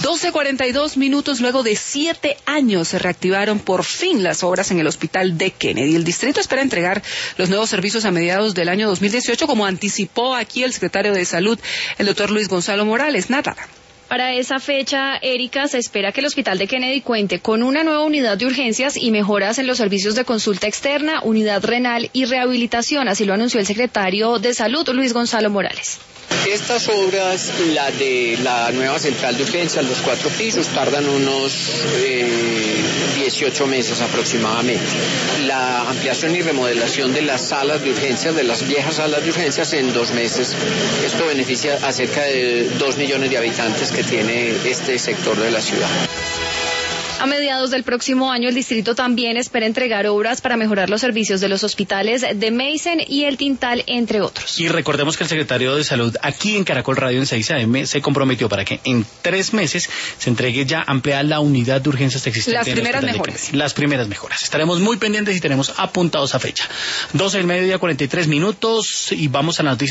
12:42 luego de 7 años se reactivaron por fin las obras en el hospital de Kennedy. El distrito espera entregar los nuevos servicios a mediados del año 2018, como anticipó aquí el secretario de Salud, el doctor Luis Gonzalo Morales. Nada. Para esa fecha, Erika, se espera que el Hospital de Kennedy cuente con una nueva unidad de urgencias y mejoras en los servicios de consulta externa, unidad renal y rehabilitación. Así lo anunció el secretario de Salud, Luis Gonzalo Morales. Estas obras, la de la nueva central de urgencias, los 4 pisos, tardan unos 18 meses aproximadamente. La ampliación y remodelación de las salas de urgencias, de las viejas salas de urgencias, en 2 meses. Esto beneficia a cerca de 2 millones de habitantes que tiene este sector de la ciudad. A mediados del próximo año, el distrito también espera entregar obras para mejorar los servicios de los hospitales de Mason y El Tintal, entre otros. Y recordemos que el secretario de Salud aquí en Caracol Radio en 6 AM se comprometió para que en 3 meses se entregue ya ampliada la unidad de urgencias existente. Las primeras mejoras. Las primeras mejoras. Estaremos muy pendientes y tenemos apuntados a fecha. 12:43 y vamos a la noticia.